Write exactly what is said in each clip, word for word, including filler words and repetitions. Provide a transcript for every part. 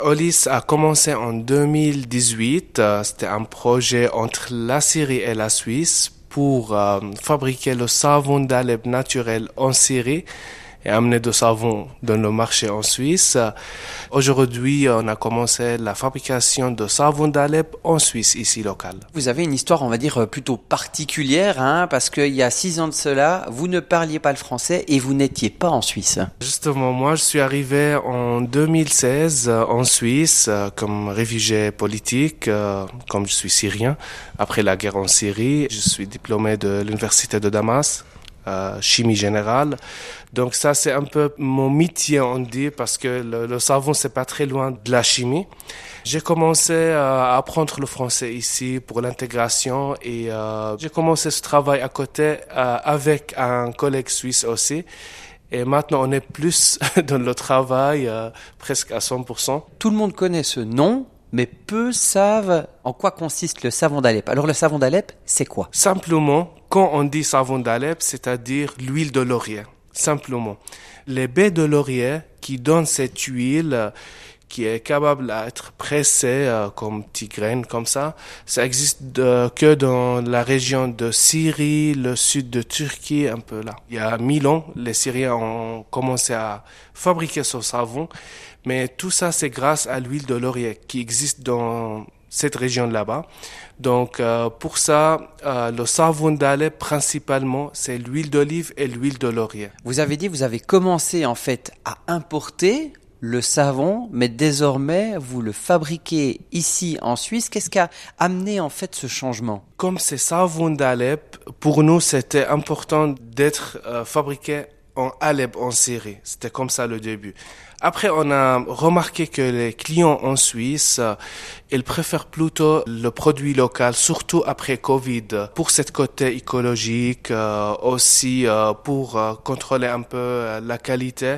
Olis a commencé en deux mille dix-huit. Euh, C'était un projet entre la Syrie et la Suisse pour euh, fabriquer le savon d'Alep naturel en Syrie et amener du savon dans le marché en Suisse. Aujourd'hui, on a commencé la fabrication de savon d'Alep en Suisse, ici local. Vous avez une histoire, on va dire, plutôt particulière, hein, parce qu'il y a six ans de cela, vous ne parliez pas le français et vous n'étiez pas en Suisse. Justement, moi, je suis arrivé en deux mille seize euh, en Suisse euh, comme réfugié politique, euh, comme je suis syrien. Après la guerre en Syrie, je suis diplômé de l'université de Damas. Euh, chimie générale. Donc ça, c'est un peu mon métier, on dit, parce que le, le savon, c'est pas très loin de la chimie. J'ai commencé euh, à apprendre le français ici pour l'intégration et euh, j'ai commencé ce travail à côté euh, avec un collègue suisse aussi. Et maintenant, on est plus dans le travail, euh, presque à cent pour cent. Tout le monde connaît ce nom, mais peu savent en quoi consiste le savon d'Alep. Alors le savon d'Alep, c'est quoi? Simplement, quand on dit savon d'Alep, c'est-à-dire l'huile de laurier. Simplement. Les baies de laurier qui donnent cette huile euh, qui est capable d'être pressée euh, comme petites graines comme ça, ça existe de, que dans la région de Syrie, le sud de Turquie, un peu là. Il y a mille ans, les Syriens ont commencé à fabriquer ce savon, mais tout ça c'est grâce à l'huile de laurier qui existe dans cette région là-bas. Donc euh, pour ça, euh, le savon d'Alep principalement, c'est l'huile d'olive et l'huile de laurier. Vous avez dit, vous avez commencé en fait à importer le savon, mais désormais vous le fabriquez ici en Suisse. Qu'est-ce qui a amené en fait ce changement? Comme c'est savon d'Alep, pour nous c'était important d'être euh, fabriqué en Alep, en Syrie. C'était comme ça le début. Après, on a remarqué que les clients en Suisse, euh, ils préfèrent plutôt le produit local, surtout après Covid, pour cette côté écologique, euh, aussi euh, pour euh, contrôler un peu euh, la qualité.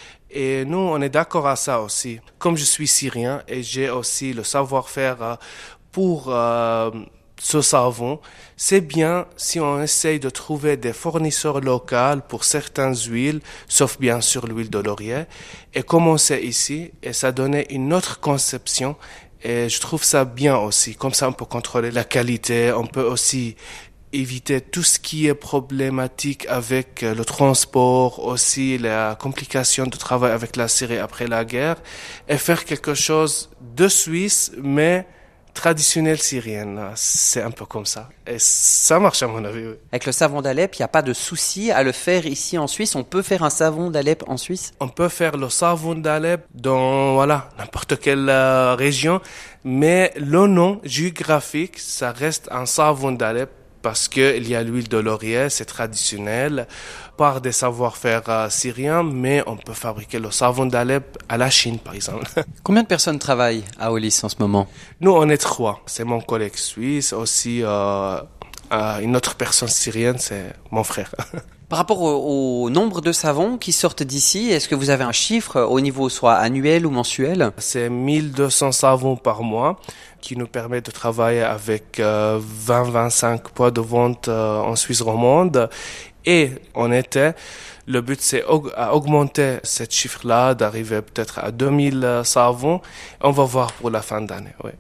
Et nous, on est d'accord à ça aussi. Comme je suis syrien et j'ai aussi le savoir-faire euh, pour euh, ce savon, c'est bien si on essaye de trouver des fournisseurs locaux pour certaines huiles, sauf bien sûr l'huile de laurier, et commencer ici, et ça donnait une autre conception, et je trouve ça bien aussi. Comme ça, on peut contrôler la qualité, on peut aussi éviter tout ce qui est problématique avec le transport, aussi la complication de travail avec la Syrie après la guerre, et faire quelque chose de Suisse, mais traditionnelle syrienne. C'est un peu comme ça. Et ça marche à mon avis, oui. Avec le savon d'Alep, il n'y a pas de souci à le faire ici en Suisse. On peut faire un savon d'Alep en Suisse? On peut faire le savon d'Alep dans, voilà, n'importe quelle euh, région, mais le nom géographique, ça reste un savon d'Alep parce qu'il y a l'huile de laurier, c'est traditionnel, par des savoir-faire euh, syriens, mais on peut fabriquer le savon d'Alep à la Chine, par exemple. Combien de personnes travaillent à Olis en ce moment? Nous, on est trois. C'est mon collègue suisse, aussi euh, euh, une autre personne syrienne, c'est mon frère. Par rapport au, au nombre de savons qui sortent d'ici, est-ce que vous avez un chiffre au niveau soit annuel ou mensuel? C'est mille deux cents savons par mois qui nous permet de travailler avec euh, vingt à vingt-cinq points de vente euh, en Suisse romande. Et en été, le but c'est aug- à augmenter ce chiffre-là, d'arriver peut-être à deux mille savons. On va voir pour la fin d'année. Oui.